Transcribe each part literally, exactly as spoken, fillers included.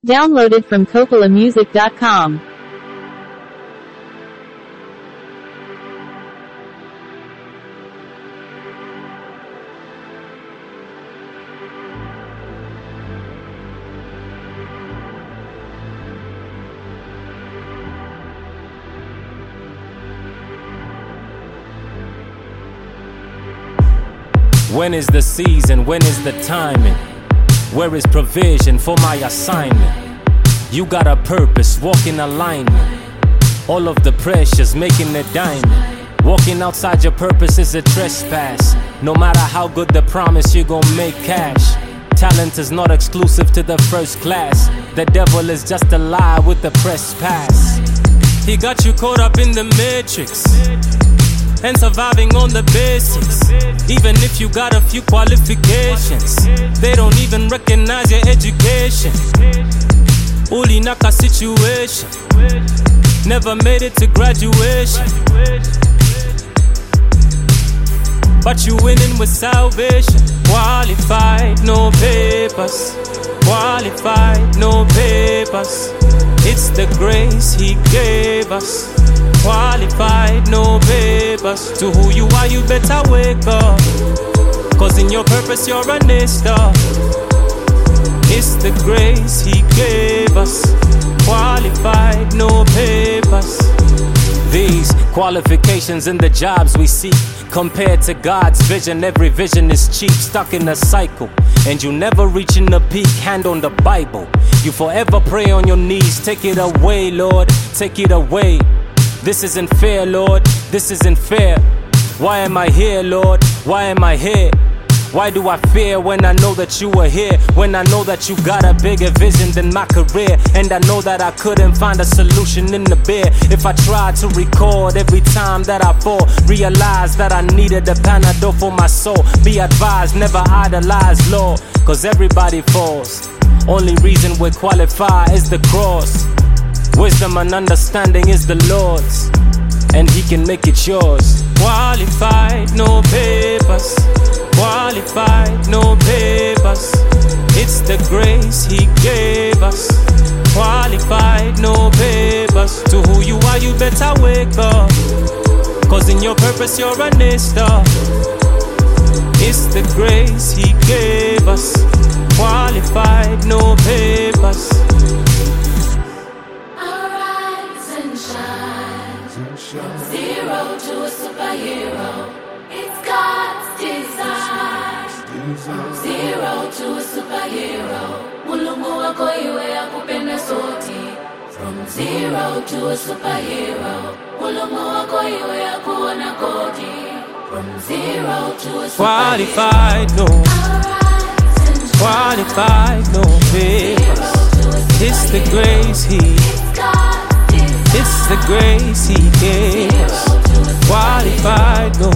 Downloaded from Coppola Music dot com. When is the season? When is the timing? Where is provision for my assignment? You got a purpose, walk in alignment. All of the pressures making a diamond. Walking outside your purpose is a trespass. No matter how good the promise, you gon' make cash. Talent is not exclusive to the first class. The devil is just a lie with the press pass. He got you caught up in the matrix and surviving on the basics. Even if you got a few qualifications, they don't even recognize your education. Uli naka situation, never made it to graduation, but you winning with salvation. Qualified, no papers. Qualified, no papers. It's the grace he gave us. Qualified, no papers. To who you are, you better wake up, cause in your purpose you're a nester. It's the grace he gave us. Qualified, no papers. These qualifications in the jobs we seek, compared to God's vision, every vision is cheap. Stuck in a cycle, and you never reaching the peak. Hand on the Bible, you forever pray on your knees. Take it away, Lord, take it away. This isn't fair, Lord, this isn't fair. Why am I here, Lord? Why am I here? Why do I fear when I know that you are here? When I know that you got a bigger vision than my career. And I know that I couldn't find a solution in the beer. If I tried to record every time that I fall, realize that I needed a Panadol for my soul. Be advised, never idolize Lord, cause everybody falls. Only reason we're qualified is the cross. Wisdom and understanding is the Lord's, and He can make it yours. Qualified, no papers. Qualified, no papers. It's the grace He gave us. Qualified, no papers. To who you are, you better wake up, cause in your purpose you're a nester. It's the grace He gave us. Qualified, no papers. Zero to a superhero, it's God's design. Zero to a superhero, Mulungu wako iwe akupenda soti. From zero to a superhero, Mulungu wako iwe akuona kodi. From zero to a superhero. Qualified, no. Qualified, no papers. It's the grace He. It's the grace He gave us. Qualified, no.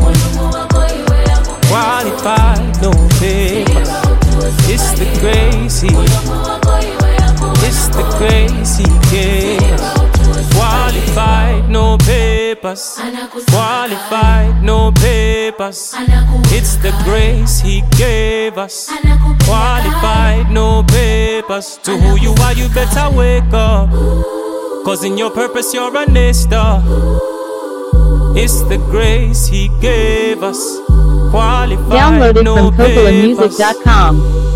Qualified, no papers. It's the grace He. It's the grace He gave us. Qualified, no papers. Qualified, no papers. It's the grace He gave us. Qualified, no papers. To who you are, you better wake up, cause in your purpose you're a nester. It's the grace He gave us. Qualified, Downloaded no from Coppola Music dot com.